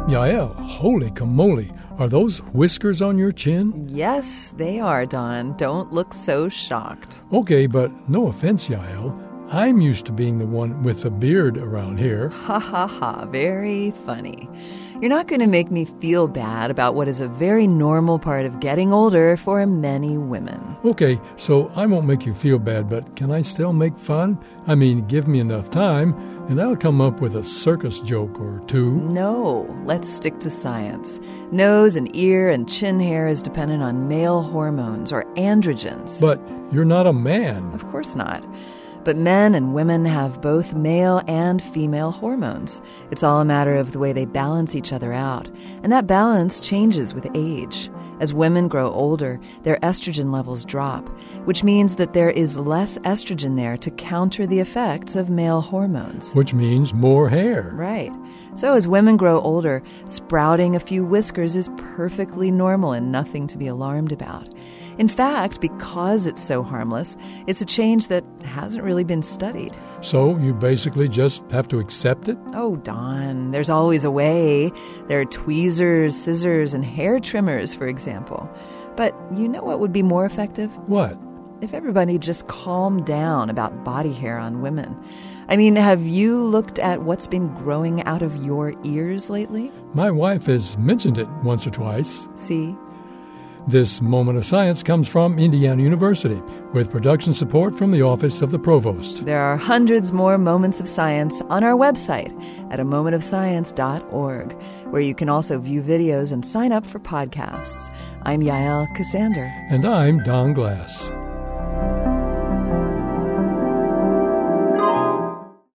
Yael, holy camole, are those whiskers on your chin? Yes, they are, Don. Don't look so shocked. Okay, but no offense, Yael. I'm used to being the one with the beard around here. Ha ha ha, very funny. You're not going to make me feel bad about what is a very normal part of getting older for many women. Okay, so I won't make you feel bad, but can I still make fun? I mean, give me enough time, and I'll come up with a circus joke or two. No, let's stick to science. Nose and ear and chin hair is dependent on male hormones or androgens. But you're not a man. Of course not. But men and women have both male and female hormones. It's all a matter of the way they balance each other out. And that balance changes with age. As women grow older, their estrogen levels drop, which means that there is less estrogen there to counter the effects of male hormones. Which means more hair. Right. So as women grow older, sprouting a few whiskers is perfectly normal and nothing to be alarmed about. In fact, because it's so harmless, it's a change that hasn't really been studied. So you basically just have to accept it? Oh, Don, there's always a way. There are tweezers, scissors, and hair trimmers, for example. But you know what would be more effective? What? If everybody just calmed down about body hair on women. I mean, have you looked at what's been growing out of your ears lately? My wife has mentioned it once or twice. See? This Moment of Science comes from Indiana University, with production support from the Office of the Provost. There are hundreds more moments of science on our website at amomentofscience.org, where you can also view videos and sign up for podcasts. I'm Yael Cassander. And I'm Don Glass.